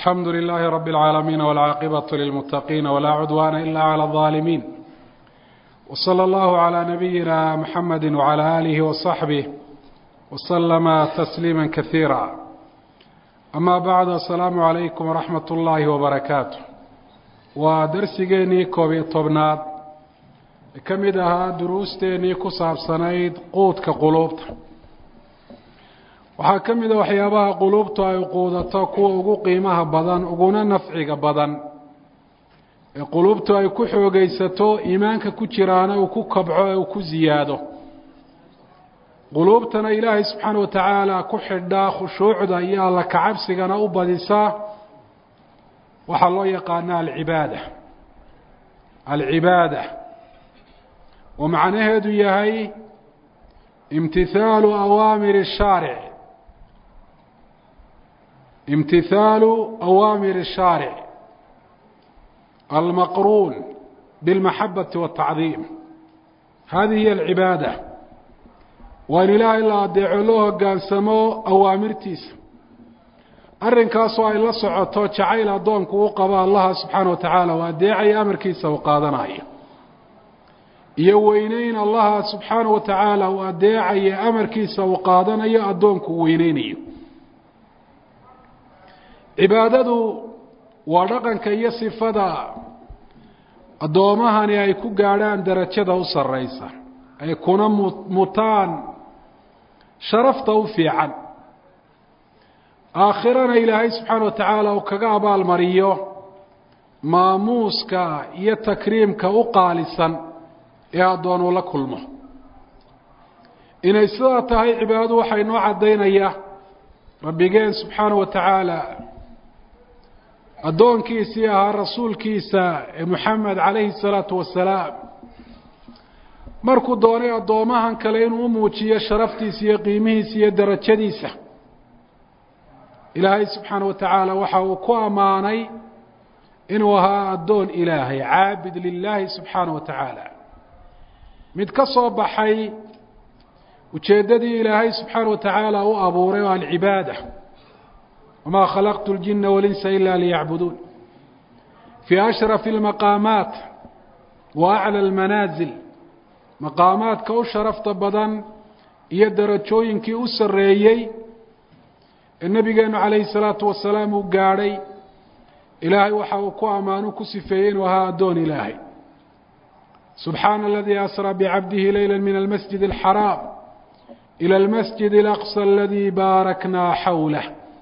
الحمد لله رب العالمين والعاقبة للمتقين ولا عدوان إلا على الظالمين وصلى الله على نبينا محمد وعلى آله وصحبه وسلم تسليما كثيرا أما بعد السلام عليكم ورحمة الله وبركاته ودرسيني كوبي طبناد كمدها دروستيني كصاب سنيد قوتك قلوبت waxaa ka mid ah waxyaabaha qulubtu ay quudato kuwa ugu qiimaha badan uguna nafciga badan ee qulubtu ay ku xoogaysato iimaanka ku jiraana uu ku kabco oo ku ziyaado qulubtana ilaahay subxaanahu wa ta'ala ku xidha khushuucda iyo alla ka cabsigana u badisa waxa loo yaqaan al-ibaada oo macnaheedu yahay imtithaalu awaamir ash-shari' امتثال أوامر الشارع المقرون بالمحبة والتعظيم هذه هي العبادة وإن لا إلا أدعوه قال سمو أوامر تيس أرن كاسوا إلا سعطو تعيل أدونك وقضى الله سبحانه وتعالى وأدعي أمر كيسا وقادنا يوينين الله سبحانه وتعالى وأدعي أمر كيسا وقادنا أدونك وينيني cibaadadu waa dhaqanka iyo sifada adoomahani ay ku gaadhaan darajada u sareysa ay kuna mutaan sharafta u fiican aakhirana ilaahay subxaanahu wa ta'ala uu kaga abaal mariyo maamuuska iyo takriimka u qaalisan ee adoon uu la kulmo inay sidaa tahay cibaadadu waxay noo caddaynaya rabbigeen subxaanahu wa ta'ala adoonkiisii ahaa rasuulkiisa Muhammad alayhi salatu wasalaam markuu doonay adoomahan kale inuu u muujiyo sharaftiisa iyo qiimihiisa iyo darajadiisa ilaahay subxaanahu wa ta'ala waxa uu ku amaanay inuu ahaa adoon ilaahay caabid lillahi subxaanahu wa ta'ala mid ka soo baxay ujeedadii ilaahay subxaanahu wa ta'ala uu abuuray oo al-ibaada وما خلقت الجن والإنس إلا ليعبدون في أشرف المقامات وأعلى المنازل مقامات كو شرفت بدن يدرجوين كي أسريي النبي قال عليه الصلاة والسلام قاري إلهي وحاوكو أمانو كسفين وها دون إلهي سبحان الذي أسرى بعبده ليلا من المسجد الحرام إلى المسجد الأقصى الذي باركنا حوله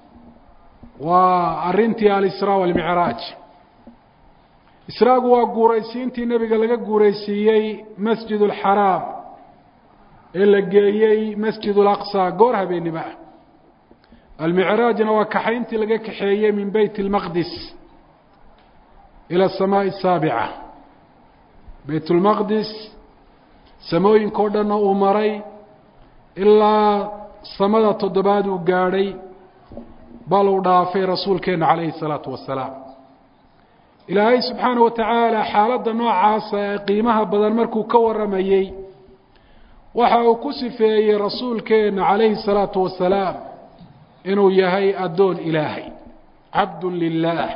وأرنتي الإسراء والمعراج إسراء وقريسينتي النبي قال لك قريسيي مسجد الحرام إلا جايي مسجد الأقصى قرها بيني بقى المعراج وكحينتي لك حيي من بيت المقدس إلى السماء السابعة بيت المقدس سموين كودنا أمري إلا سمدة تدباد وقاري بل ودافي رسولك عليه الصلاة والسلام إلهي سبحانه وتعالى حالة نوعاس قيمها بدل مركو كورميي وحاو كسفي رسولك عليه الصلاة والسلام إنه يهي أدون إلهي عبد لله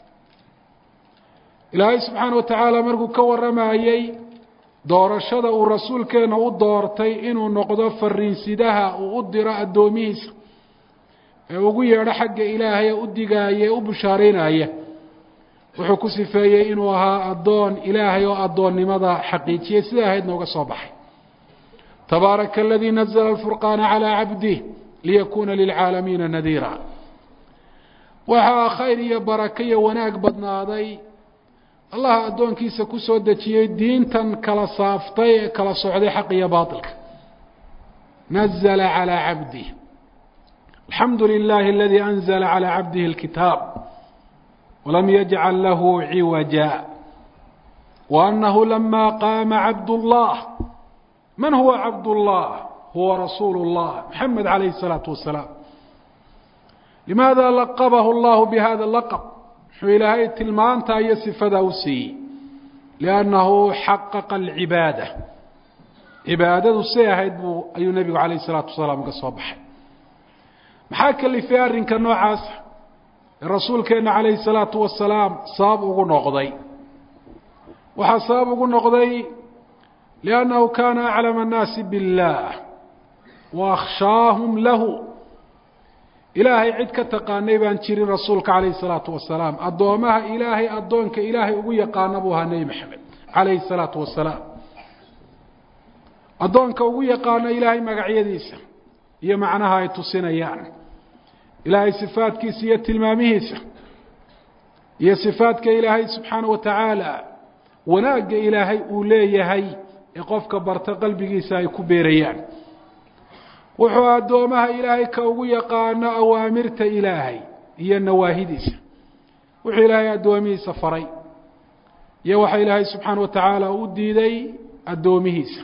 إلهي سبحانه وتعالى مركو كورميي دور الشدى ورسولك إنه دورتي إنه نقضف الرنسدها وقدر الدوميس ugu yeedho xagga ilaahay u digaayay u bushaareynaya wuxuu ku sifeeyay inuu ahaa adoon ilaahay oo adoonnimada xaqiijiyay sida ahayd nooga soo baxay tabaaraka alladhi nazzala al-furqana ala 'abdihi liyakuna lil'aalamiina nadira waxa khayr iyo baraka iyo wanaag badnaaday allah adoonkiisa ku soo dajiyay diintan kala saaftay kala socday xaq iyo baatilka nazzala ala 'abdihi الحمد لله الذي أنزل على عبده الكتاب ولم يجعل له عوجا وأنه لما قام عبد الله من هو عبد الله هو رسول الله محمد عليه الصلاة والسلام لماذا لقبه الله بهذا اللقب إلهي تلمان تايسف دوسي لأنه حقق العبادة عبادة السياهد أي النبي عليه الصلاة والسلام كالصباح maxaa kalifay arrinka noocaas rasuulkeena calayhi salaatu wasalaam sabab ugu noqday waxaa sabab ugu noqday liannahu kaana aclama annaasi biاllah wa akhshaahum lahu ilaahay cid ka taqaanay baan jirin rasuulka calayhi salaatu wasalaam addoomaha ilaahay addoonka ilaahay ugu yaqaana buu ahaa nebi maxamed calayhi salaatu wasalaam addoonka ugu yaqaano ilaahay magacyadiisa iyo macnaha ay tusinayaan ilaahay sifaadkiisa iyo tilmaamihiisa iyo sifaadka ilaahay subxaanahu watacaala wanaagga ilaahay uu leeyahay ee qofka barta qalbigiisa ay ku beerayaan wuxuu addoomaha ilaahay ka ugu yaqaano awaamirta ilaahay iyo nawaahidiisa wuxuu ilaahay addoomihiisa faray iyo waxa ilaahay subxaanahu watacaala u diiday addoomihiisa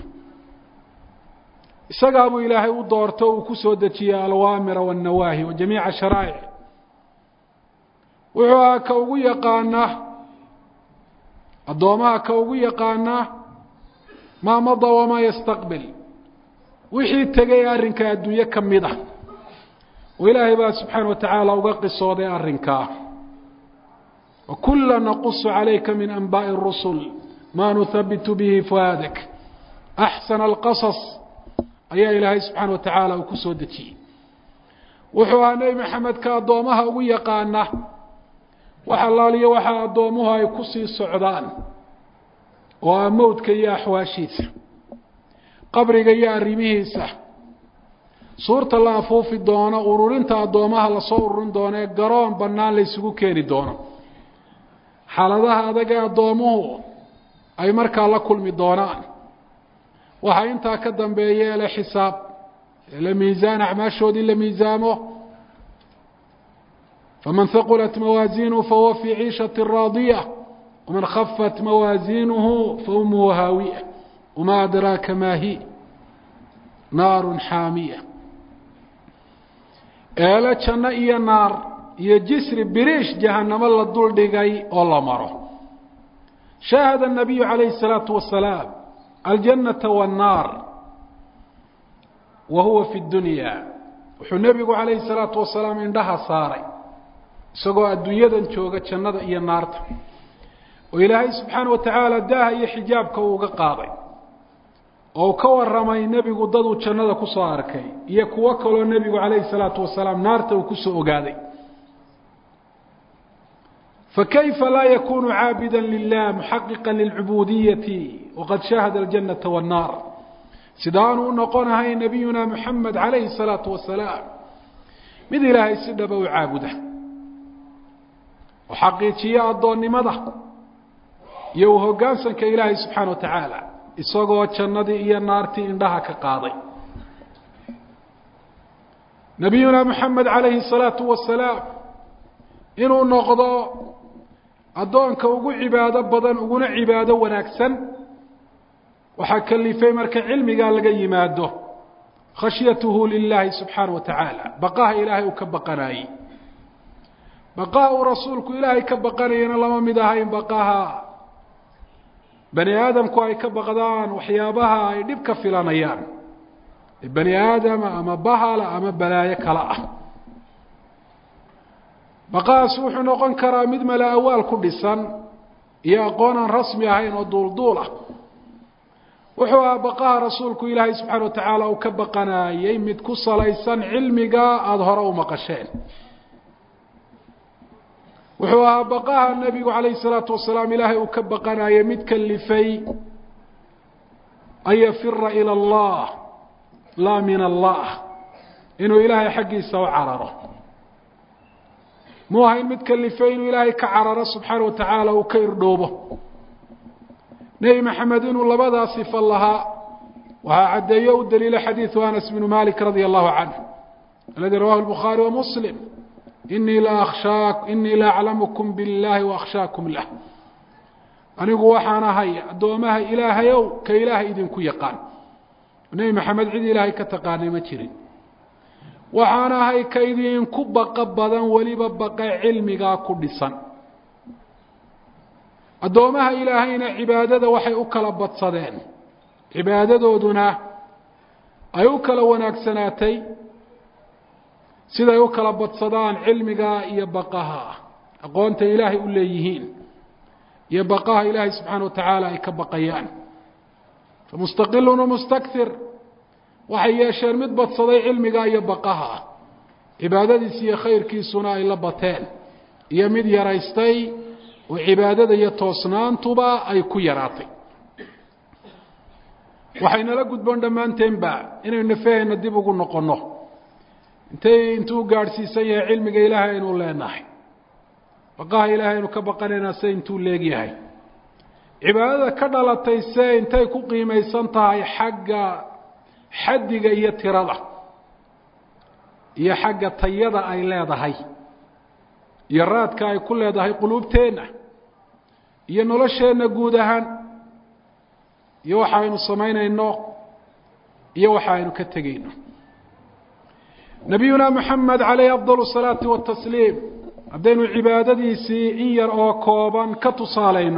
isagaa buu ilaahay u doorto uu ku soo dejiyey alwaamira waannawaahi wa jamiica sharaa'ic wuxuu ahaa ka ugu yaqaana addoomaha ka ugu yaqaana maa mada wamaa yastaqbil wixii tegay arrinka adduunye ka mid ah oo ilaahay baa subxaana wa tacaala uga qisooday arrinkaa wakula naqusu calayka min anbaa'i اrusul maa nuhabitu bihi fuaadak axsana alqasas ayaa ilaahay subxaana wa tacaala uu ku soo dejiyey wuxuu ahaa nebi maxamed ka addoomaha ugu yaqaana wax allaaliyo waxaa addoomuhu ay ku sii socdaan oo ah mowdka iyo axwaashiisa qabriga iyo arrimihiisa suurta la afuufi doono ururinta addoomaha lasoo ururin doono ee garoon bannaan laysugu keeni doono xaaladaha adag ee addoomuhu ay markaa la kulmi doonaan waxaa intaa ka dambeeya ele xisaab ele miisaan acmaashoodii la miisaamo faman haqulat mawaaziinuhu fahuwa fii ciishati raadiya waman khafat mawaaziinuhu faumuhu haawiya wamaa adraaka maa hi naarun xaamiya eele janno iyo naar iyo jisri biriish jahanamo la dul dhigay oo la maro shaahada الnabiyu calayhi الsalaatu wasalaam aljannata waannaar wa huwa fi اdunya wuxuu nebigu calayhi الsalaatu wasalaam indhaha saaray isagoo adduunyadan jooga jannada iyo naarta oo ilaahay subxaana wa tacaala daaha iyo xijaabka uu uga qaaday oo ka waramay nebigu daduu jannada ku soo arkay iyo kuwo kaloo nebigu calayhi الsalaatu wasalaam naarta uu ku soo ogaaday fakayfa laa yakunu caabida lilah muxaqiqa lilcubuudiyati waqad shahada aljannata waannaar sidaanu u noqonahay nabiyuna muxamed calayhi الsalaatu wasalaam mid ilaahay si dhaba u caabuda oo xaqiijiya addoonnimada iyo u hoggaansanka ilaahay subxaana wa tacaala isagoo jannadii iyo naartii indhaha ka qaaday nabiyuna muxamed calayhi الsalaatu wasalaam inuu noqdo addoonka ugu cibaado badan uguna cibaado wanaagsan waxaa kalifay marka cilmigaa laga yimaado khashyatuhu lilaahi subxaana wa tacaala baqaha ilaahay uu ka baqanaayey baqaha uu rasuulku ilaahay ka baqanayana lama mid ahayn baqaha bani aadamku ay ka baqdaan waxyaabaha ay dhib ka filanayaan bani aadama ama bahala ama balaayo kale ah baqahaas wuxuu noqon karaa mid mala awaal ku dhisan iyo aqoon aan rasmi ahayn oo duulduul ah wuxuu ahaa baqaha rasuulku ilaahay subxaana wa tacaala uu ka baqanaayey mid ku salaysan cilmiga aada hore u maqasheen wuxuu ahaa baqaha nebigu calayhi الsalaatu wasalaam ilaahay uu ka baqanaayey mid kalifay an yafira ilى اllah laa min allah inuu ilaahay xaggiisa u cararo mu ahayn mid kalifay inuu ilaahay ka cararo subxaana wa tacaala uu ka irdhoobo nebi maxamed inuu labadaa sifo lahaa waxaa caddeeyo u daliilo xadiidu anas bnu malik radia allahu canه aladi rawahu الbukhaari wa muslim inii la aclamukum biاllahi waakhshaakum lah anigu waxaan ahay addoomaha ilaahayow ka ilaahay idinku yaqaan nebi maxamed cid ilaahay ka taqaanay ma jirin waxaan ahay ka idinku baqa badan weliba baqa cilmigaa ku dhisan addoomaha ilaahayna cibaadada waxay u kala badsadeen cibaadadooduna ay u kala wanaagsanaatay siday u kala badsadaan cilmiga iyo baqaha aqoonta ilaahay u leeyihiin iyo baqaha ilaahay subxaanahu watacaala ay ka baqayaan famustaqilun wamustakthir waxay yeesheen mid badsaday cilmiga iyo baqaha cibaadadiisa iyo khayrkiisuna ay la bateen iyo mid yaraystay oo cibaadada iyo toosnaantuba ay ku yaraatay waxayna la gudboon dhammaanteenba inaynu nafaheenna dib ugu noqonno intuu gaadhsiisan yahay cilmiga ilaahay aynu leenahay baqaha ilaahay aynu ka baqanaynaa se intuu leegyahay cibaadada ka dhalatay se intay ku qiimaysan tahay xagga xaddiga iyo tirada iyo xagga tayada ay leedahay iyo raadka ay ku leedahay quluubteenna iyo nolosheenna guud ahaan iyo waxa aynu samaynayno iyo waxa aynu ka tegayno nabiyuna moxamed calayhi afdal الsalaati watasliim haddaynu cibaadadiisii in yar oo kooban ka tusaalayno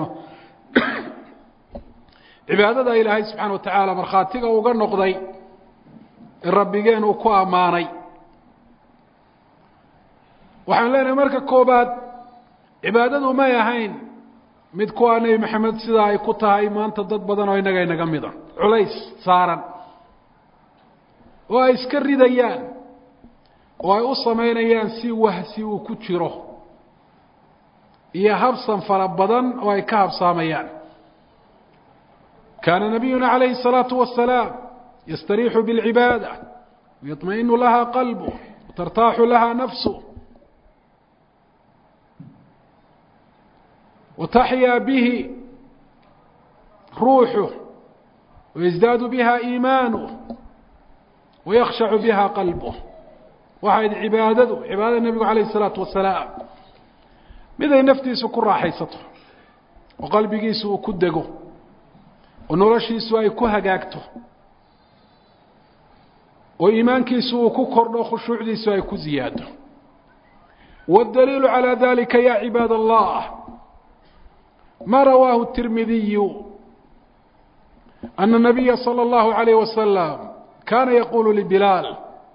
cibaadada ilaahay subxaana wa tacaala markhaatiga uga noqday in rabbigeen uu ku ammaanay waxaan leenahay marka koobaad cibaadadu may ahayn mid kuwaa nebi maxamed sidaa ay ku tahay maanta dad badan oo innaga inaga mida culays saaran oo ay iska ridayaan oo ay u samaynayaan si wahsi uu ku jiro iyo habsan fara badan oo ay ka habsaamayaan kaana nabiyuna calayhi الsalaatu wasalaam yastariixu biاlcibaada wayطmaئinu laha qalbuh watartaaxu laha nafsuh وتحيا به روحه ويزداد بها إيمانه ويخشع بها قلبه وهذه عبادة النبي عليه الصلاة والسلام ماذا نفتيسه كل راحيسته وقلبيسه كدقه ونرشيسه أي كهجاكته وإيمانكيسه كقرن وخشوع ديسه أي كزياده والدليل على ذلك يا عباد الله ما رواه الترمذي أن النبي صلى الله عليه وسلم كان يقول لبلال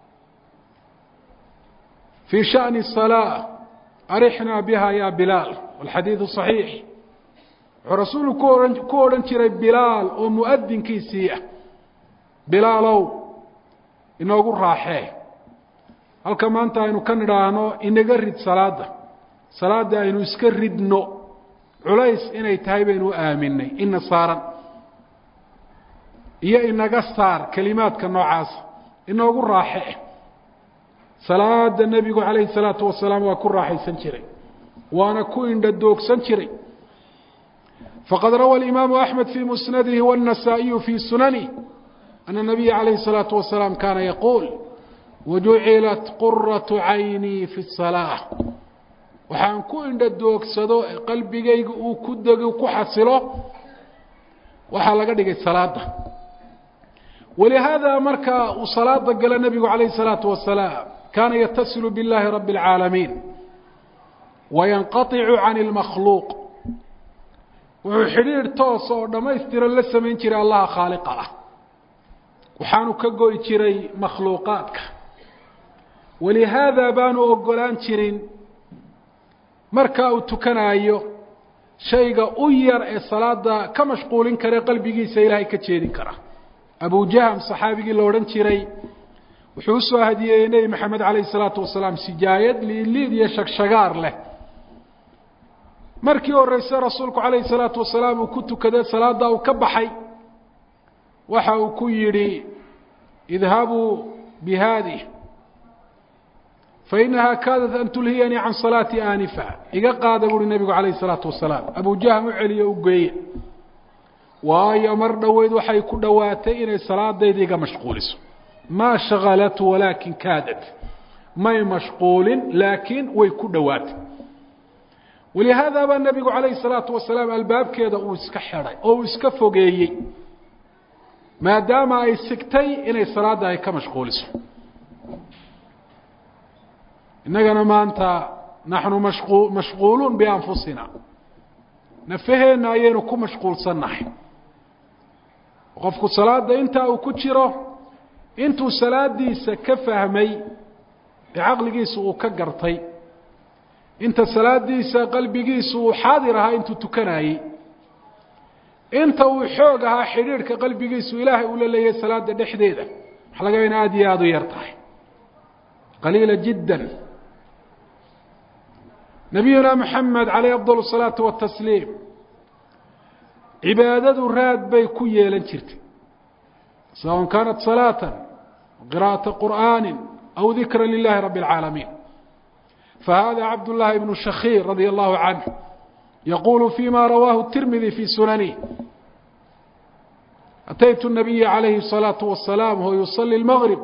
في شأن الصلاة أرحنا بها يا بلال والحديث صحيح ورسول كورن ترى بلال ومؤذن كيسية بلالو إنه يقول راحيه هل كمان تاينو كان رانو إن جرد صلاة إنه يسكرد نو culays inay tahay baynu aaminay ina saaran iyo inaga saar kalimaadka noocaas inoogu raaxe salaada nebigu calayhi الsalaatu wasalaam waa ku raaxaysan jiray waana ku indha doogsan jiray faqad rawa الإimaamu أحmed fii musnadihi والنasaaئiyu fii sunanihi أna الnabiya calayhi الsalaatu wasalaam kaana yaquul wajucilat quraةu caynii fi الصalaaة waxaan ku indha doogsado qalbigayga uu ku dego ku xasilo waxa laga dhigay salaada ولهذا marka uu salaada gala nabigu calayhi الsalaatu wasalaam kaana yatasilu biاllahi rabbi العaalamiin wayanqaطicu can اlmakhluuq wuxuu xidhiidh toos oo dhammaystiran la samayn jiray allaha khaaliqa ah waxaanu ka goy jiray makhluuqaadka ولهذا baanu ogolaan jirin marka uu tukanayo shayga u yar ee salaada ka mashquulin kara qalbigiisa ilaahay ka jeedin kara Abu Jahm saxaabigii la oran jiray wuxuu soo hadiyay Nabi Maxamed calayhi salaatu wasalaam sijaayad liid iyo shaqshagaar leh markii horeysa rasuulku calayhi salaatu wasalaam uu ku tukaday salaada uu ka baxay waxa uu ku yiri idhabu bihadi فإنها كادت أن تلهيني عن صلاتي آنفا إذا قاد أبو النبي عليه الصلاة والسلام أبو جهم علي أقوي وآي أمر دويد وحي كل دواتين الصلاة ديديك مشغول ما شغلت ولكن كادت ما مشغول لكن ويكون دوات ولهذا أبا النبي عليه الصلاة والسلام الباب كذا أو اسكحري أو اسكفوقي ما دام أي سكتي إن الصلاة ديك مشغول إننا maanta نحن مشغولون بأنفسنا نفهنا ayaynu ku mashquulsanahay qofku salaada inta uu ku jiro intuu salaadiisa ka fahmay caqligiisu uu ka gartay inta salaadiisa qalbigiisu uu xaadir ahaa intuu tukanayay inta uu xoog ahaa xidhiidhka qalbigiisu ilaahay uu la leeyahay salaada dhexdeeda waxa laga yaabaa aad iyo aad u yar tahay qaliila jiddan nabiyuna maxamed calayhi afdalu salaatu watasliim cibaadadu raad bay ku yeelan jirtay sawaء kaanat salaatan qira'ata qur'aanin aw dikra lilahi rabbi اlcaalamiin fahada cabd llahi bnu shakhiir radia allahu canه yaqulu fima rawaahu الtirmidi fi sunanihi ataytu الnabiya calayhi الصalaaةu wasalaam huwa yuصلي الmgrib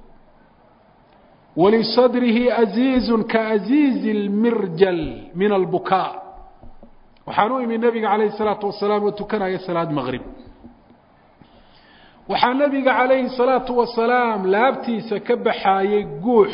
walisadrihi aziizu kaaziizi اlmirjal min albukaa waxaan u imi nebiga calayhi الsalaatu wasalaam oo tukanaya salaad maqrib waxaa nebiga calayhi الsalaatu wasalaam laabtiisa ka baxaayey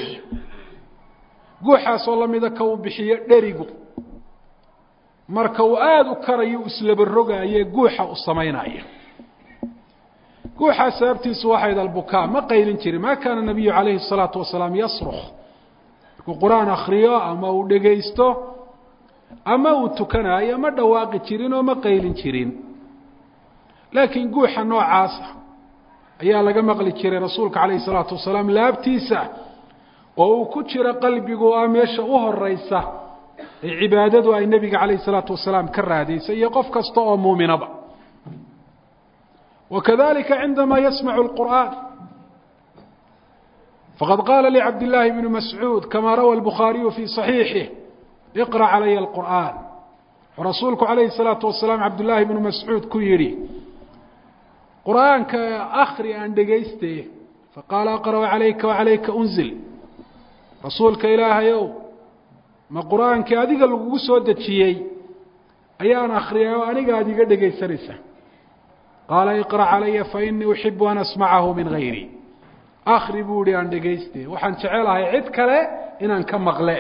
guuxaasoo lamida ka uu bixiyo dherigu marka uu aada u karayo islaba rogaaye guuxa u samaynaya guuxaa sababtiisu waxayd albukaa ma qaylin jirin ma kaana nabiyu calayhi الsalaatu wasalaam yasruk markuu qur-aan akriyo ama uu dhegaysto ama uu tukanaayo ma dhawaaqi jirin oo ma qaylin jirin laakiin guuxa noocaasa ayaa laga maqli jiray rasuulka calayhi الsalaatu wasalaam laabtiisa oo uu ku jiro qalbigu ah meesha u horeysa ee cibaadadu ay nebiga calayhi الsalaatu wasalaam ka raadaysa iyo qof kasta oo muuminaba وkذلika عindama yسmع الqur'an faqad qala لcabd الlahi بn masعوud kama rawى الbخaariyu fي صaحيiحih اqرأ عalaya الqur'an rasuulku عalayه الصalaaةu وaسalaam cabd لlahi بnu masعuud ku yihi qur'aanka akri aan dhegayste faqaala aqrأ عalayka وعalayka أnزil rasuulka ilaahayow ma qur'aankii adiga lagugu soo dejiyey ayaan akriyay oo aniga ad iga dhegaysanaysa qaala iqra calaya fainii uxibu an asmacahu min gayri akri buu ihi aan dhegayste waxaan jecelahay cid kale inaan ka maqle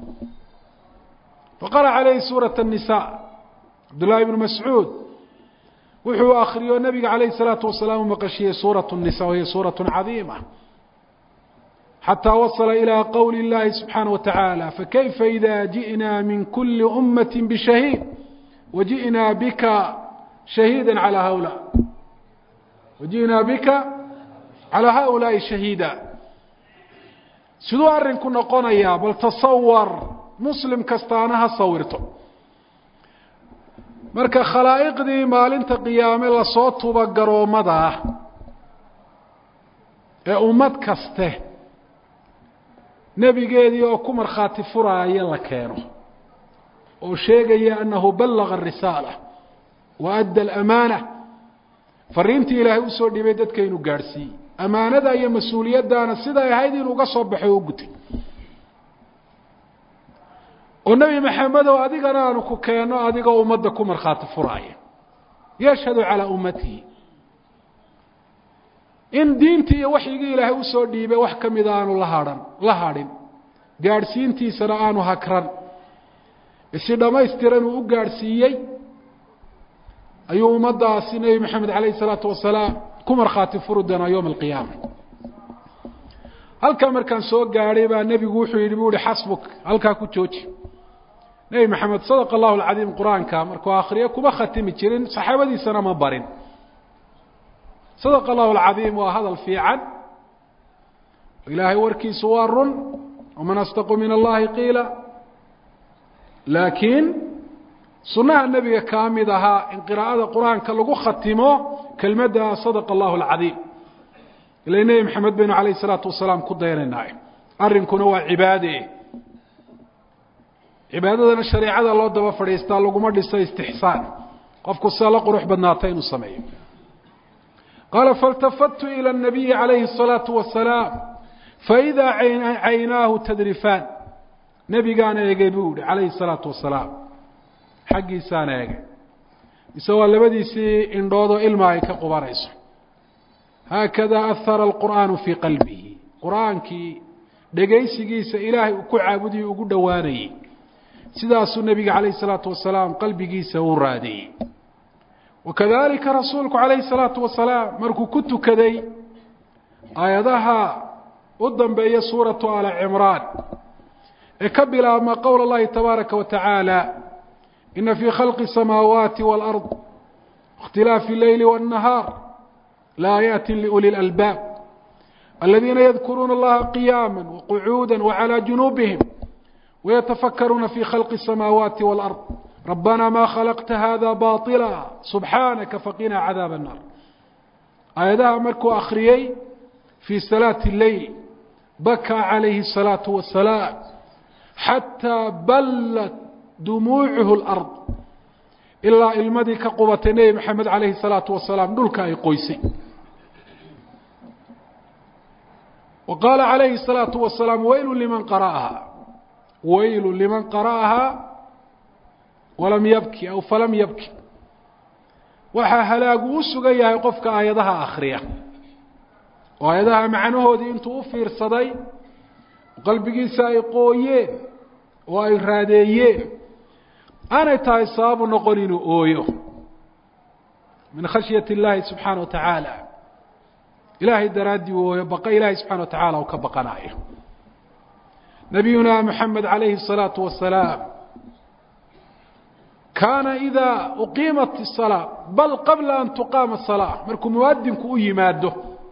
faqara calayhi suuraة الnisa cabdullahi bnu mascuud wuxuu akriyo nabiga calayhi الsalaatu wasalaam u maqashiyey suuraة الnisa wahiy suuraة cadiima xatىa wasla ilى qowli اllahi subxaanaه wa taعaalى fakayfa ida jiئna min kuli umaة bshahiid wajiئna bika شhahيidا عalى hؤلاء وajiئnaa bika عalى haؤulaaءi شhahiida siduu arinku noqonayaa bal tasawar muslim kastaana ha sawirto marka khalaa'iqdii maalinta qiyaame lasoo tuba garoomada ah ee ummad kaste nebigeedii oo ku markhaati furaaya la keeno oo sheegaya أnahu balaغa الrisaalة وأdى الأmاanة fariintii ilaahay usoo dhibay dadka inuu gaadhsiiyey amaanada iyo mas-uuliyaddaana siday ahayd inuu uga soo baxay oo u gutay oo nebi maxamedow adigana aanu ku keenno adigoo ummadda ku markhaati furaaya yashhadu calىa ummatihi in diintii iyo waxyigii ilaahay usoo dhiibay wax ka mida aanu la hadhin gaadhsiintiisana aanu hakran si dhammaystiran uu u gaadhsiiyey ayuu ummadaasi nebi maxamed calayhi الsalaatu wasalaam ku markhaati furi doonaa yowma alqiyaama halkaa markaan soo gaadhay baa nebigu wuxuu yidhi bu ihi xasbuk halkaa ku jooji nebi maxamed sadaqa allahu alcadiim qur-aanka markuu akhriyo kuma khatimi jirin saxaabadiisana ma barin sadaqa allahu alcadiim waa hadal fiican ilaahay warkiisu waa run waman astaqu min allahi qiila laakiin sunaha nebiga kaa mid ahaa in qiraa'ada qur-aanka lagu khatimo kelmadda sadaqa allahu alcadiim ila nebi maxamed baynu calayh isalaatu wasalaam ku dayanaynaa arrinkuna waa cibaade cibaadadana shareecada loo daba fadhiistaa laguma dhiso istixsaan qofku sia la qurux badnaata inuu sameeyo qaala faاltafadtu ilى الnabiyi calayhi الصalaaةu wasalaam faidaa caynaahu tadrifaan nebigaan eegay buu yihi calayhi الsalaatu wasalaam xaggiisaan eegay mise waa labadiisii indhoodoo ilma ay ka qubanayso haakada ahara alqur'aanu fii qalbihi qur-aankii dhegaysigiisa ilaahay uu ku caabudiyey ugu dhowaanayey sidaasuu nebiga calayhi الsalaatu wasalaam qalbigiisa u raadiyey wakadalika rasuulku calayhi الsalaatu wasalaam markuu ku tukaday aayadaha ودنبي سورة آل عمران كبل ما قول الله تبارك وتعالى إن في خلق السماوات والأرض اختلاف الليل والنهار لآيات لأولي الألباب الذين يذكرون الله قياما وقعودا وعلى جنوبهم ويتفكرون في خلق السماوات والأرض ربنا ما خلقت هذا باطلا سبحانك فقنا عذاب النار. آياتها مركو أخريي في صلاة الليل بكى عليه الصلاة والسلام حتى بلت دموعه الأرض إلا المدي كقوة محمد عليه الصلاة والسلام دولك أي قويسي. وقال عليه الصلاة والسلام ويل لمن قرأها ويل لمن قرأها ولم يبكي أو فلم يبكي وحا هلاقو سغيا يقفك آياتها أخرية وآياتها معنوه دي انتو أفير صدي وقلبك سايقويين وإراديين أنا تايصاب نقولين أويو من خشية الله سبحانه وتعالى إلهي درادي ويبقى إلهي سبحانه وتعالى وكبقناه. نبينا محمد عليه الصلاة والسلام كان إذا أقيمت الصلاة بل قبل أن تقام الصلاة مركو موادنك أي ماده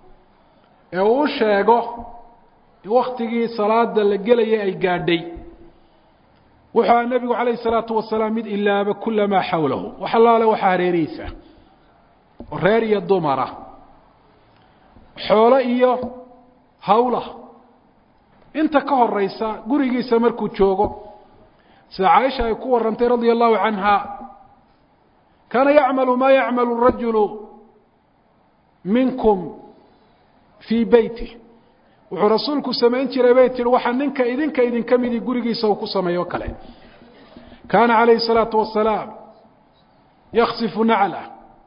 وشيغو وقتي صلاة لقلي أي قادي وحا النبي عليه الصلاة والسلام إلا بكل ما حوله وحلاله وحاريريسه وريري الضمرة xoolo iyo hawla inta ka horeysa gurigiisa markuu joogo sida Aisha ay ku warantay radiyallahu anha kana ya'malu ma ya'malu ar-rajulu minkum fi bayti wuxuu rasuulku sameyn jiray baytil waxa ninka idinka mid gurigiisa uu ku sameeyo kale kana alayhi salatu wassalam yakhsifu na'ala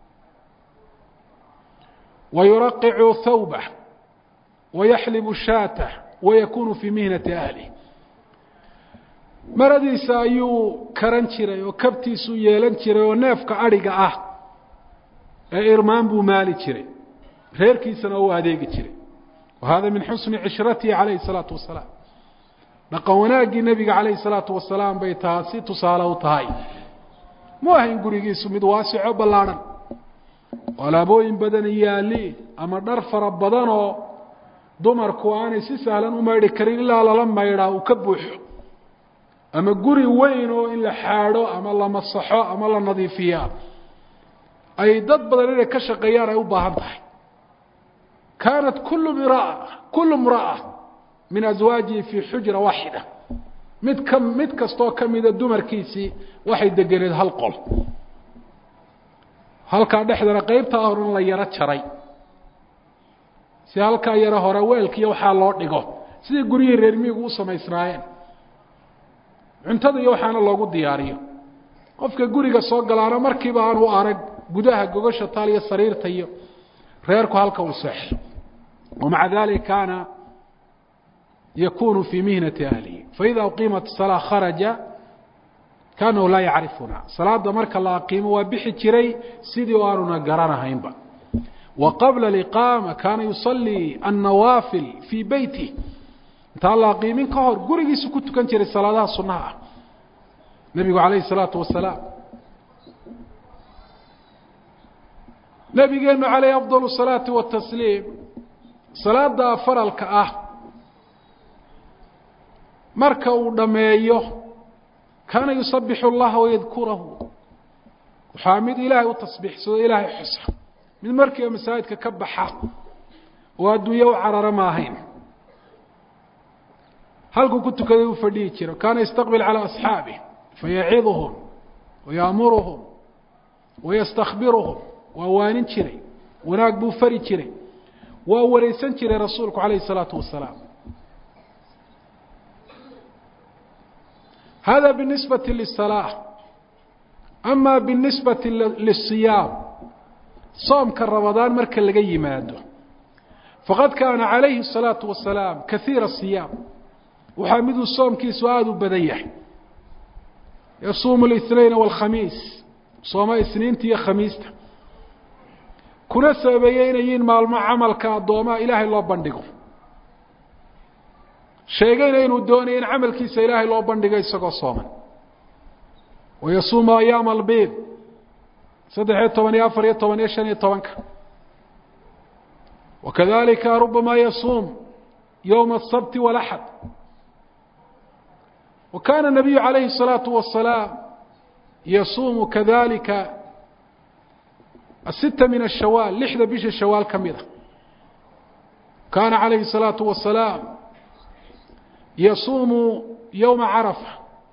ويرقع ثوبه ويحلب شاته ويكون في مهنة أهله مرadiisa ayuu karan jiray oo kabtiisu yeelan jiray oo neefka ariga ah ee irmaan buu maali jiray reerkiisana uu adeegi jiray وهذا من حسن عشرته عليه الصلاة والسلام dhaqan wanaagii nabiga عليه الصلاة والسلام bay taasi tusaale u tahay ma ahayn gurigiisu mid waasico ballaaran walaabooyin badan yaali ama dhar fara badan oo dumarku aanay si sahlan u meedhi karin ilaa la meedhaa uu ka buuxo ama guri weyn oo in la xaadho ama la masaxo ama la nadiifiyo ay dad badan inay ka shaqeeyaan ay u baahan tahay كانت كل امرأة من أزواجه في حجرة واحدة mid kastoo kamida dumarkiisii waxay deganeed hal qol halka dhexdana qaybta horan la yara jaray si halka yara hore weelkiyo waxa loo dhigo sidii guriyada reer miyigu u sameysnaayeen cuntada iyo waxaana loogu diyaariyo qofka guriga soo galaana markiiba aanu arag gudaha gogasha taaliya sariirta iyo reerku halka uu seexo ومع ذلك كان يكون في مهنة أهله فإذا أقيمت الصلاة خرج كانوا لا يعرفنا صلاة مرك الله أقيمه وبحي جري سيدي وارنا قرانا هينبا وقبل الإقامة كان يصلي النوافل في بيته تعالى أقيمين كهر قرقي سكوت كان جري الصلاة صنعها النبي عليه الصلاة والسلام نبي قال عليه أفضل الصلاة والتسليم صلاة فرالك marka uu dhameeyo kana yusabbihu Allah wa yadhkuruhu xaamid ilaahi u tasbiixsado ilaahi xusa mid markii masaajidka ka baxa oo adduunyo carara ma ahayn halku ku tukaday u fadhiyi jiro kana istaqbil ala ashabi faya'iduhum wa ya'muruhum wa yastakhbiruhum wa waanin jiray wanaag buu fari jiray waa wareysan jiray rasuulku alayhi salatu wasalaam. هذا بالنسبة للصلاة. أما بالنسبة للصيام صوم كرمضان مركا لقي ماده فقد كان عليه الصلاة والسلام كثير الصيام وحامد الصوم كي سؤال بديح يصوم الاثنين والخميس صوم اثنين تي خميس كنا سبيين مع عمل كالضوما إله الله بندقه sheegayna inuu doonayo in camalkiisa ilaahay loo bandhigo isagoo sooman wayasuumu ayaama albiid 13 14 15 15 وكذلك ربما يصوم يوم السبت والأحد وكان النبي عليه الصلاة والسلام يصوم كذلك 6 من الشوال 6 بيش الشوال كمذا كان عليه الصلاة والسلام يصوم يوم عرفة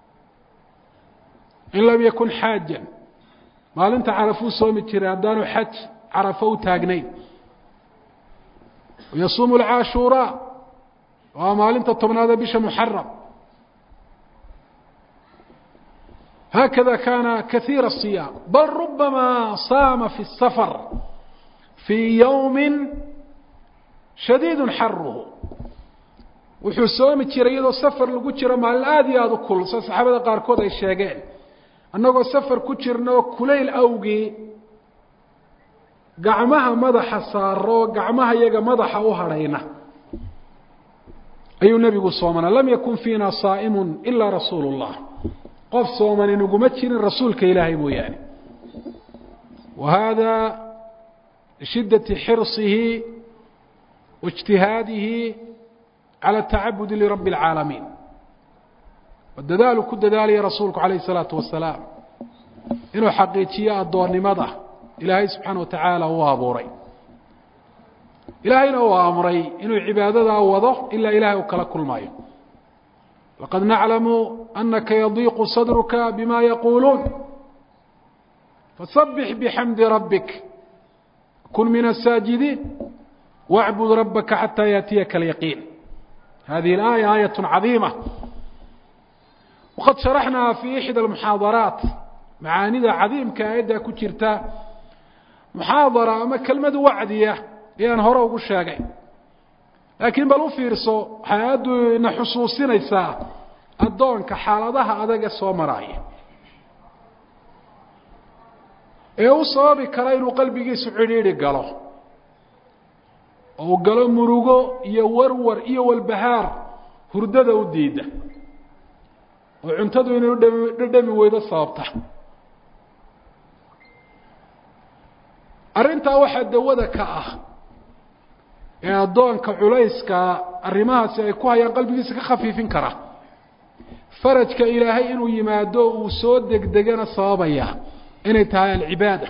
إن لم يكن حاجا ما لنت عرفوا صوم الترادان حج عرفوا تاقنين ويصوم العاشوراء وما لنت طبنا بيش محرم هكذا كان كثير الصيام بل ربما صام في السفر في يوم شديد حره wuxuu soomi jiray iyadoo safar lagu jiro maalin aad iyo aad u kulul saxaabada qaarkood ay sheegeen annagoo safar ku jirno kuleyl awgii gacmaha madaxa saaro gacmaha iyaga madaxa u hadhayna ayuu nabigu soomana lam yakun fiina saa'imun illa rasuulullah qof sooman inuguma jirin rasuulka ilaahay mooyaane وهذا شدة حرصه واجتهاده على التعبد لرب العالمين والدلال كدلال يا رسولك عليه الصلاة والسلام إنه حقيقية الدور لماذا إلهي سبحانه وتعالى هو أبوري إلهينا هو أمري إنه عبادة أوضح إلا إلهي وكلا كل مايه لقد نعلم أنك يضيق صدرك بما يقولون فسبح بحمد ربك كن من الساجدين واعبد ربك حتى يأتيك اليقين هذه الآية آية عظيمة وقد شرحنا في إحدى المحاضرات معاني عظيم كأيدة كتيرتا محاضرة أما كلمة وعدية يعني هرو قشاقي لكن بلو فيرسو حيادو إن حصوصين إساء الدون كحالدها أدق السومراي إيو صابي كراين قلبي سعيري قالوا oo galo murugo iyo warwar iyo walbahaar hurdada u diida oo cuntadu inuu dhadhami weydo sababta arinta waxa dawada ka ah ee adoonka culayska arimahaasi ay ku hayaan qalbigiisa ka khafiifin kara farajka ilaahay inuu yimaado uu soo degdegana sababaya inay tahay al-ibaada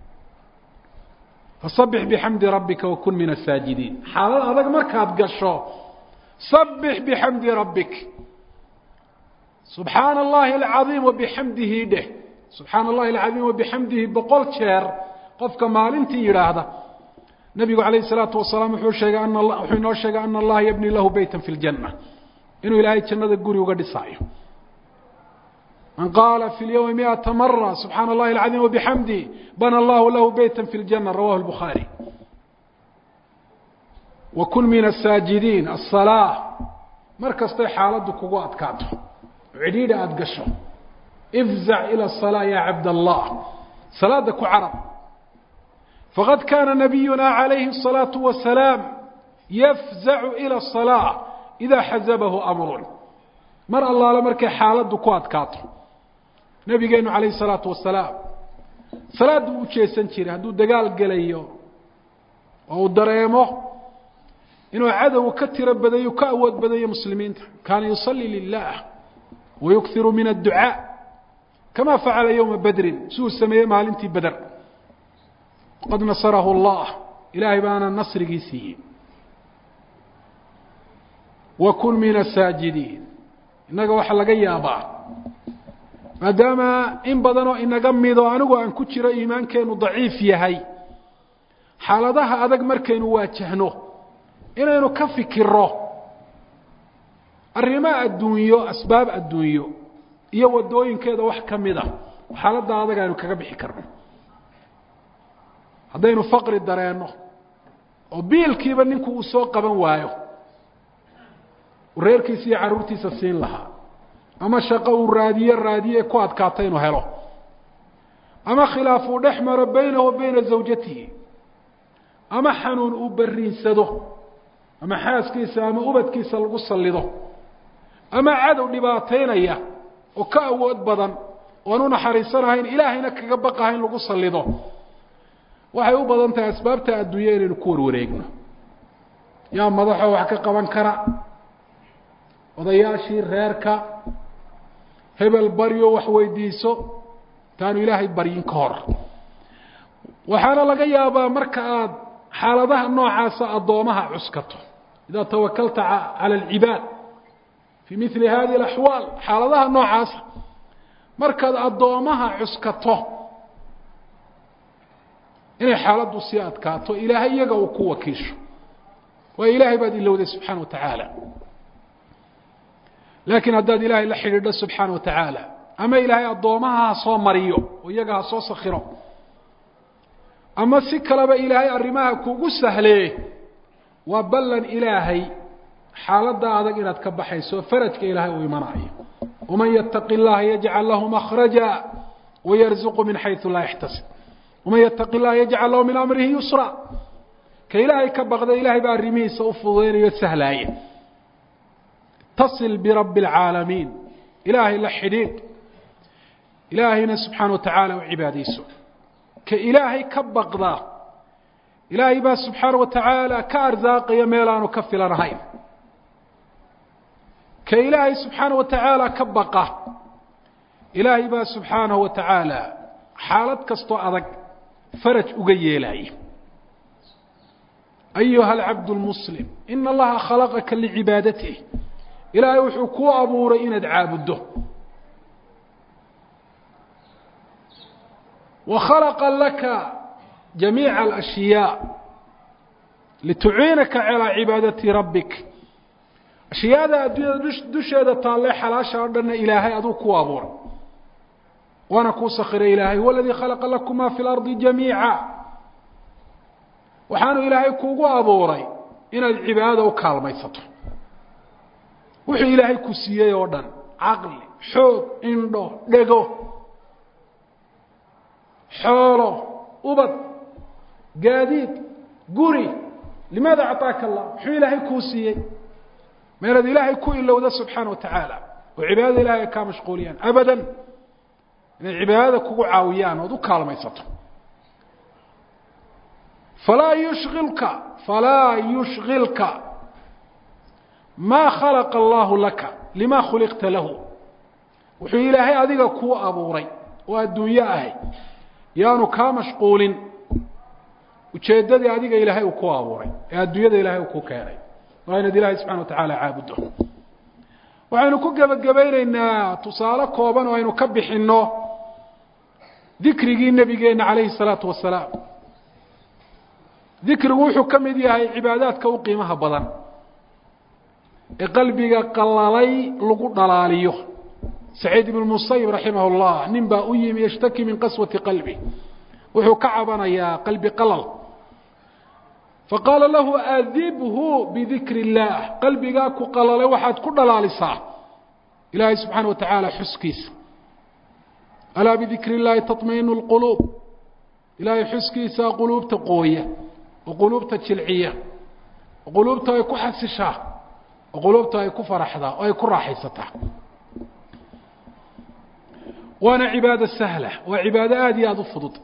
فصبح بحمد ربك وكن من الساجدين حالة هذا مركب قشو صبح بحمد ربك سبحان الله العظيم وبحمده ده سبحان الله العظيم وبحمده بقول شير قف كمال انت هذا النبي عليه الصلاة والسلام وحين أن الله يبني له بيتا في الجنة إنه إلهي جنة القري وقد صاير من قال في اليوم 100 مرة سبحان الله العظيم وبحمده بنى الله له بيتا في الجنة رواه البخاري وكن من الساجدين الصلاة مركز طي حالتك وقوات كاته عديدة أتقشه افزع إلى الصلاة يا عبد الله صلاتك عرب فقد كان نبينا عليه الصلاة والسلام يفزع إلى الصلاة إذا حزبه أمر مر الله لمركي حالتك وقوات كاته نبينا عليه الصلاة والسلام صلاة وجهسن جيري هدو دغال غليو او دريمو انه عدو كثير بدايو كاود بدايو مسلمين كان يصلي لله ويكثر من الدعاء كما فعل يوم بدر سو سميه مالنتي بدر قد نصره الله الهي بان النصر قيسي وكن من الساجدين انك waxa laga yaabaa maadaama in badan oo inaga mido anigu aan ku jiro iimaankeenu daciif yahay xaaladaha adag markaynu waajahno inaynu ka fikirro arrimaha adduunyo asbaab adduunyo iyo wadooyinkeeda wax kamida xaalada adag aynu kaga bixi karno hadaynu faqri dareeno oo biilkiiba ninku uu soo qaban waayo reerkiisa iyo carruurtiisa siin lahaa ama shaqo uu raadiye ku adkaatay inuu helo ama khilaaf uu dhexmaro baynahu wa bayna zawjatihi ama xanuun uu bariinsado ama xaaskiisa ama ubadkiisa lagu salido ama cadow dhibaateynaya oo ka awood badan oo aanu naxariisanahayn ilaahayna kaga baqahayn lagu salido waxay u badan tahay asbaabta adduunyo inaynu ku warwareegno yaa madaxa wax ka qaban kara odayaashii reerka hebel baryo wax weydiiso taanu ilaahay baryin ka hor waxaana laga yaabaa marka aad xaaladaha noocaasa addoomaha cuskato idaa tawakalta cala alcibaad fii mili hadihi alaxwaal xaaladaha noocaasa markaad addoomaha cuskato inay xaaladdu sii adkaato ilaahay iyaga uu ku wakiisho waayo ilaahay baad ilowday subxaana wa tacaala laakiin haddaad ilaahay la xidhiidho subxaana wa tacaala ama ilaahay addoomaha ha soo mariyo oo iyaga ha soo sakhiro ama si kaleba ilaahay arrimaha kugu sahlee waa ballan ilaahay xaaladda adag inaad ka baxayso farajka ilaahay uu imanayo waman yattaqi اllaha yajcal lahu makhraja wayarzuqu min xayثu laa yaxtasib waman yattaqi اllaha yajcal lahu min amrihi yusra ka ilaahay ka baqda ilaahay baa arrimihiisa u fududeynayo sahlaaya tasil birabbi اlcaalamiin ilaahay la xidhiidh ilaahayna subxaana wa tacaala u cibaadayso ka ilaahay ka baqda ilaahay baa subxaana wa tacaala ka arsaaqaya meel aanu ka filanahayn ka ilaahay subxaana wa tacaala ka baqa ilaahay baa subxaanahu wa tacaala xaalad kastoo adag faraj uga yeelaya ayuha alcabd اlmuslim ina allaha khalaqaka licibaadatihi ilaahay wuxuu kuu abuuray inaad caabuddo وخلق لك جميع الأشياء لتعينك على عبادة ربك أشياء دشهد طالع حلاشة أردنا إلهي أدوك وابور وأنا كو سخر إلهي هو الذي خلق لكم ما في الأرض جميعا وحانوا إلهي كو وابوري إن العبادة وكالميسته وحي إلهي كسية يوردن عقل حوب إندو دقو حوله أبد قاديد قري لماذا أعطاك الله حي إلهي كوسية ما يرد إلهي كو إلا وذا سبحانه وتعالى وعبادة إلهي كمشغوليان أبدا إن العبادة كو عاويان وذو كالميسته فلا يشغلك ما خلق الله لك لما خلقت له وحي إلهي أذيك كو أبوري وأدوياهي yaanu ka mashquulin ujeedadii adiga ilaahay uu ku abuuray ee adduunyada ilaahay uu ku keenay waa in ilaahay subhanahu wa ta'ala caabudo waxaanu ku gabagabaynaynaa tusaale kooban oo aynu ka bixino dhikrigii nabigeena kaleey salaatu wasalaam dhikrigu wuxuu kamid yahay cibaadaadka u qiimaha badan ee qalbiga qallalay lagu dhalaaliyo سعيد بن المصيب رحمه الله نبا أيم يشتكي من قسوة قلبه وحو كعبنا يا قلبي قلل فقال له أذبه بذكر الله قلبي قاكو قلل وحد كل لالسا إلهي سبحانه وتعالى حسكيس ألا بذكر الله تطمئن القلوب إلهي حسكيس قلوب تقوية وقلوب تشلعية وقلوب تيكو حسشة وقلوب تيكو فرحة ويكو راحيستها وانا عبادة سهلة وعبادة آدية ضفضت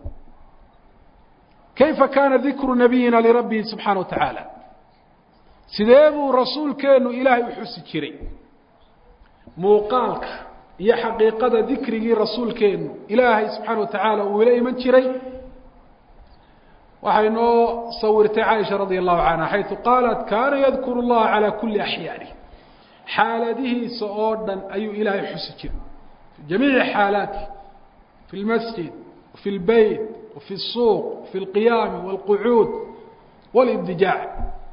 كيف كان ذكر نبينا لربه سبحانه وتعالى سيدابو رسول كانوا إلهي وحسي كري موقالك هي حقيقة ذكره رسول كانوا إلهي سبحانه وتعالى وإلهي من كري وحينو صورت عائشة رضي الله عنها حيث قالت كان يذكر الله على كل أحيانه حالته سؤودا أي إلهي حسي كري جميع حالاته في المسجد وفي البيت وفي السوق وفي القيام والقعود والابتجاع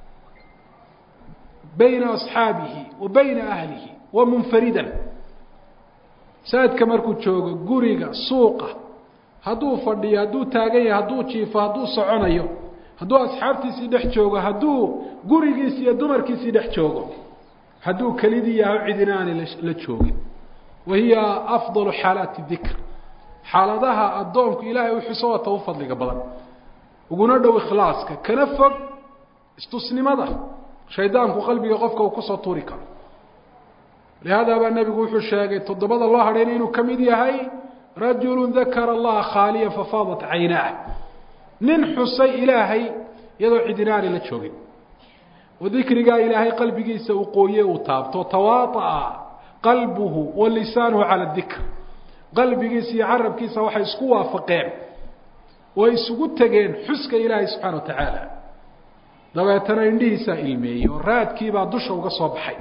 بين أصحابه وبين أهله ومنفردا ساد كمركو تشوغ غوريغا سوقه هدو فدي هدو تاغي هدو جيف هدو سعنيو هدو أصحابتيسي دخ جوغ هدو غوريغيسي iyo dumarkiisi dhex joogo هدو كليدي يا عيدنان لا جوغin وهي أفضل حالات الذكر حالتها الضوء إلهي وحسوة توفض لك بضان وقنادوا إخلاصك كنفق استسني ماذا شيطانك وقلبك وقفك وقصة طورك لهذا baa nebigu wuxuu sheegay toddobada loo hadhayn inuu ka mid yahay rajulu dakara allaha khaaliya fafaadat caynaah nin xusay ilaahay iyadoo cidinaani la joogin oo dikrigaa ilaahay qalbigiisa uu qooye uu taabto tawaata'a qalbuhu wa lisaanuhu cala dikr qalbigiisa iyo carabkiisa waxay isku waafaqeen oo isugu tageen xuska ilaahay subxaana wa tacaala dabeetana indhihiisaa ilmeeyey oo raadkiibaa dusha uga soo baxay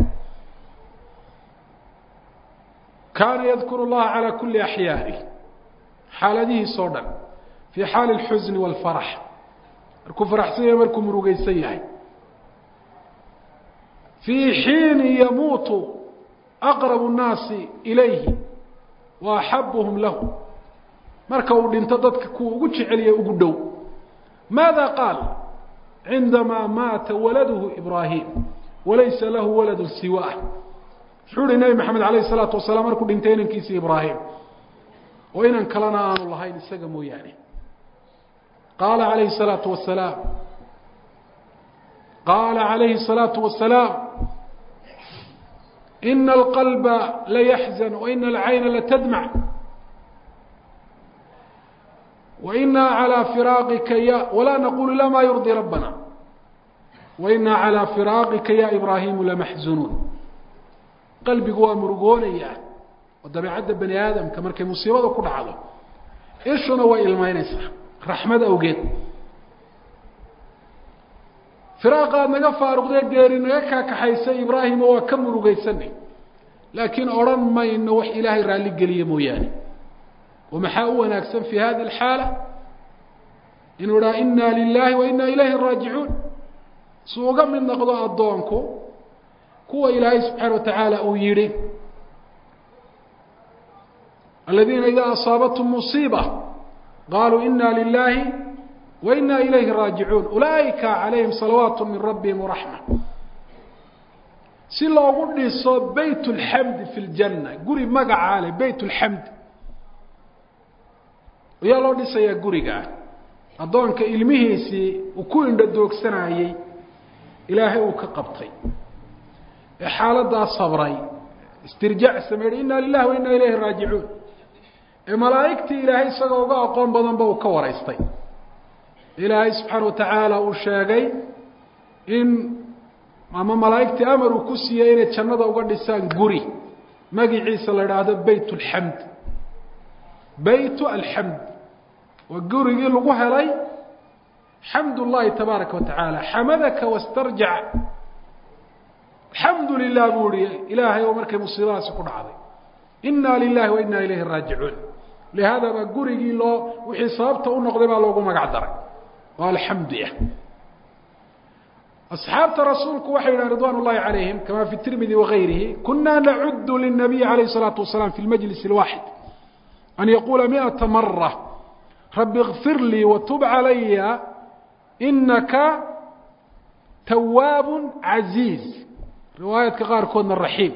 kaana yadkuru llaha calaa kulli axyaani xaaladihiisoo dhan fii xaali alxusni waalfarax markuu faraxsan yahay markuu murugaysan yahay fii xiini yamuutu aqrabu nnaasi ilayhi wa axabuhum lahu marka uu dhinto dadka kuwa ugu jeceliya ugu dhow maada qaal cindamaa maata waladuhu ibraahim walaysa lahu waladu siwaah wuxuu uhi nebi maxamed alayh الsalaatu wasalaam markuu dhintay inankiisi ibraahim oo inan kalena aanu lahayn isaga mooyaane qaala alayhi الsalaatu wasalaam qaala عalayhi الصalaaةu wasalaam ina alqalba layaxzan waina alcayna latadmac waina calىa firaaqika ya walaa naqulu ila ma yurdi rabbana waina calىa firaaqika ya ibraahimu lamaxzunuun qalbigu waa murugoonaya oo dabeecadda bani aadamka markay musiibada ku dhacdo ishuna way ilmaynaysaa raxmad awgeed firaaqaad naga faaruqdee geeri naga kaakaxaysay ibraahimo waa ka murugaysanay laakiin odhan mayno wax ilaahay raalli geliye mooyaane oo maxaa u wanaagsan fii hadi alxaala inuu idhaha inna lilahi wa inna ilayhi raajicuun suu uga mid noqdo addoonku kuwa ilaahay subxaana wa tacaala uu yihi aladiina idaa asaabathum musiiba qaluu ina lilahi waina ilayhi raajicuun ulaaئika calayhim salawaat min rabbihim waraxma si loogu dhiso bayt اlxamdi fi اljanna guri magacaa leh bayt اlxamd ayaa loo dhisayaa gurigaa addoonka ilmihiisii uu ku indho doogsanayey ilaahay uu ka qabtay ee xaaladaa sabray istirjaac sameeyey inna lilahi wa inna ilayhi raajicuun ee malaa'igtii ilaahay isagoo uga aqoon badanba uu ka waraystay ilaahay subxaana wa tacaala uu sheegay in ama malaa'igtii amar uu ku siiyey inay jannada uga dhisaan guri magiciisa la idhaahdo bayt اlxamd bayt alxamd waa gurigii lagu helay xamd اllahi tabaaraka wa tacaala xamadaka wastarjac alxamdu lilah buu ihi ilaahay oo markay musiibadaasi ku dhacday inna lilahi wa inna ilayhi raajicuun lihaada baa gurigii loo wixii sababta u noqday baa loogu magac daray waa alxamdiya asxaabta rasuulku waxay yidhahan ridwan اllahi calayhim kama fi tirmidi wagayrihi kuna nacudu lلnabiy alayh الsalaatu wasalaam fi lmajlis اlwaaxid an yaquula 100 mara rabi اغfir lii watub calaya inaka tawaab caziiz riwaayaadka qaarkoodna raxiim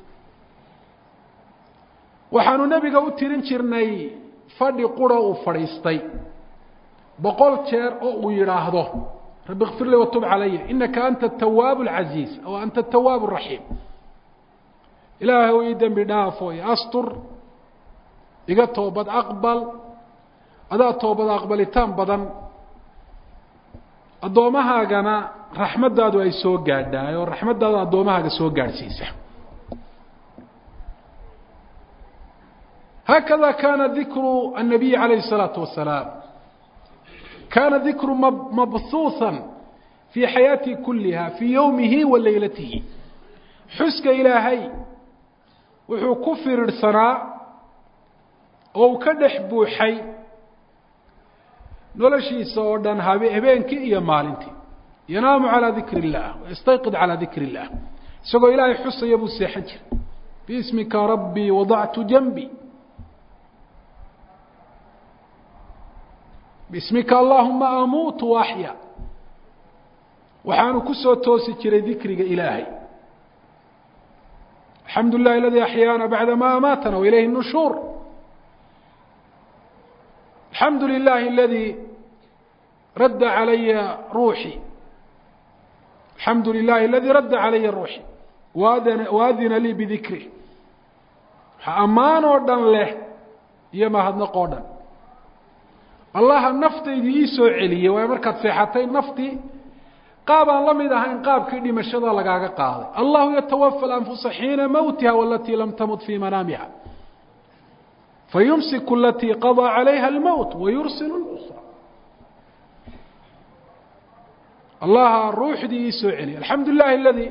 waxaanu nebiga u tirin jirnay fadhi qura uu fadhiistay 100 jeer oo uu yidhaahdo rabi اغfir lii watub calaya inaka anta atawaab اlcaziiz aw anta atawaab الraxiim ilaahay ii dembi dhaafo i astur iga toobad aqbal adaa toobad aqbalitaan badan addoomahaagana raxmaddaadu ay soo gaadhaay oo raxmaddaada addoommahaaga soo gaadhsiisa haakada kana dikru الnabiy alayh الsalaaةu wasalaam kana dikru mabhuuثa fii xayaatihi kuliha fii yowmihi wa laylatihi xuska ilaahay wuxuu ku firirsanaa oo uu ka dhex buuxay noloshiisa oo dhan habeenkii iyo maalintii yanaamu calىa dikri الlah wayastayqid calىa dikri الlah isagoo ilaahay xusaya buu seexan jiray biismika rabbii wadactu janbi bismika allahuma amuutu waaxya waxaanu ku soo toosi jiray dikriga ilaahay alxamdu lilahi aladi axyaana bacda ma amaatana wailayhi الnushuur alxamdu lilahi aladi radda calaya ruuxii alxamdu lilahi aladi radda calaya ruuxii waadina lii bidikri ammaanoo dhan leh iyo mahadnaqoo dhan allaha naftaydii ii soo celiyey waayo markaad seexatay naftii qaab aan la mid ahayn qaabkii dhimashada lagaaga qaaday allahu yatawafa alanfusa xiina mawtiha walatii lam tamut fii manaamiha fayumsiku alatii qadaa calayha almowt wayursilu اlأkhra allaha ruuxdii ii soo celiyey alxamdu lilahi aladii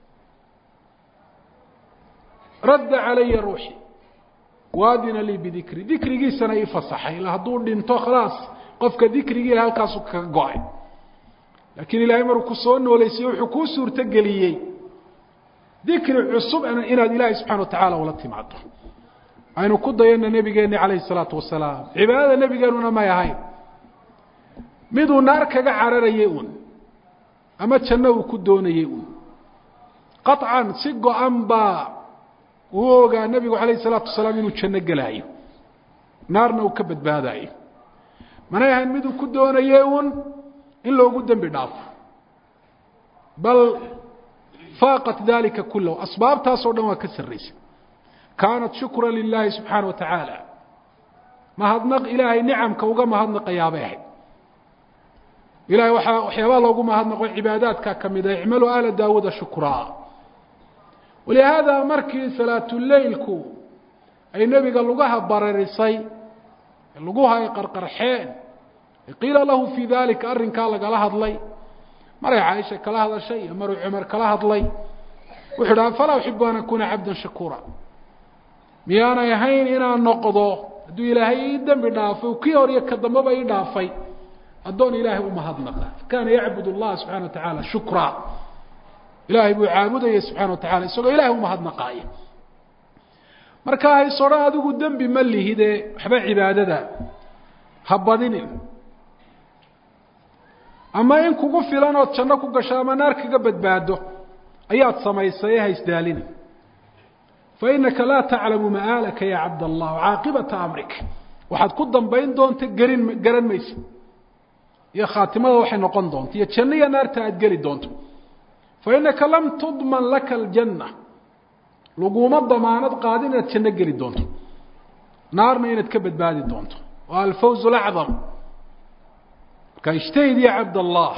radda calaya ruuxi waadina lii bidikri dikrigiisana ii fasaxay ila hadduu dhinto khalaas qofka dikrigii ila halkaasu kaga go-ay laakiin ilaahay markuu ku soo nooleysiyey wuxuu kuu suurto geliyey dikri cusub inaad ilaahay subxana watacaala ula timaado aynu ku dayana nebigeenni calayhi salaatu wasalaam cibaadada nebigeenuna may ahayn miduu naar kaga cararayay uun ama janno uu ku doonayey uun qaطcan si go-an baa uu ogaa nebigu calayhi salaatu wasalaam inuu janno gelaayo naarna uu ka badbaadayo manay ahayn miduu ku doonayey uun in loogu dembi dhaafo bal faaqat dalika kulahu asbaabtaasoo dhan waa ka sarraysa kaanat shukra lilaahi subxaana wa tacaala mahadnaq ilaahay nicamka uga mahadnaqayaabay ahayd ilahay waxyaabaa loogu mahadnaqo cibaadaadka ka mida icmaluu aala daawuuda shukraa walihaada markii salaatuleylku ay nebiga lugaha bararisay luguha ay qarqarxeen qiila lahu fii dalika arrinkaa lagala hadlay maray caaisha kala hadashay iyo maruu cumar kala hadlay wuxuu dhaha falaa uxibu an akuuna cabdan shakuura miyaanay ahayn inaan noqdo hadduu ilaahay ii dembi dhaafay kii hor iyo ka dambaba ii dhaafay addoon ilaahay u mahadnaqa kaana yacbud allah subxana wa tacaala shukraa ilaahay buu caabudaya subxana wa tacala isagoo ilahay u mahadnaqaaya marka haysodhan adigu dembi ma lihide waxba cibaadada ha badinin ama in kugu filan ood janno ku gasho ama naar kaga badbaado ayaad samaysay ee haysdaalina fainaka laa taclamu ma'aalaka ya cabd allah caaqibata amrik waxaad ku dambayn doonta garan maysa iyo khaatimada waxay noqon doonto iyo janno iyo naarta aad geli doonto fainaka lam tudman laka aljanna laguma damaanad qaadin inaad janno geli doonto naarna inaad ka badbaadi doonto waa alfawz alacdam marka ijtahid ya cabd allah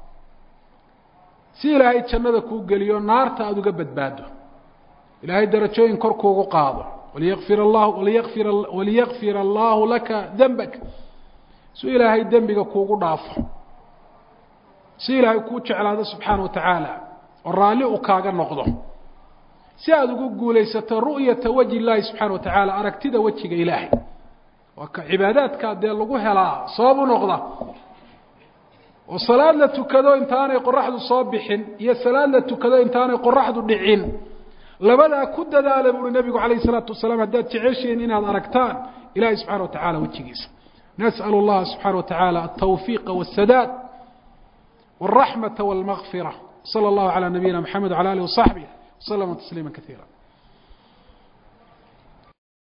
si ilaahay jannada kuu geliyo naarta aada uga badbaado ilaahay darajooyin kor kuugu qaado waliyakfir allahu laka dembak si ilaahay dembiga kuugu dhaafo si ilaahay kuu jeclaado subxaana wa tacaala oo raalli u kaaga noqdo si aada ugu guulaysato ru'yata wajhi illaahi subxaana wa tacaala aragtida wejiga ilaahay waa ka cibaadaadkaa dee lagu helaa sabab u noqda oo salaad la tukado intaanay qoraxdu soo bixin iyo salaad la tukado intaanay qoraxdu dhicin labadaa ku dadaala buuri nebigu calayhi salaatu wasalaam haddaad jeceshihiin inaad aragtaan ilaahay subxana wa tacaala wejigiisa nas'alu allaha subxaana wa tacaala altawfiiqa waasadaad والرحمة والمغفرة صلى الله على نبينا محمد وعلى آله وصحبه وسلم تسليما كثيرا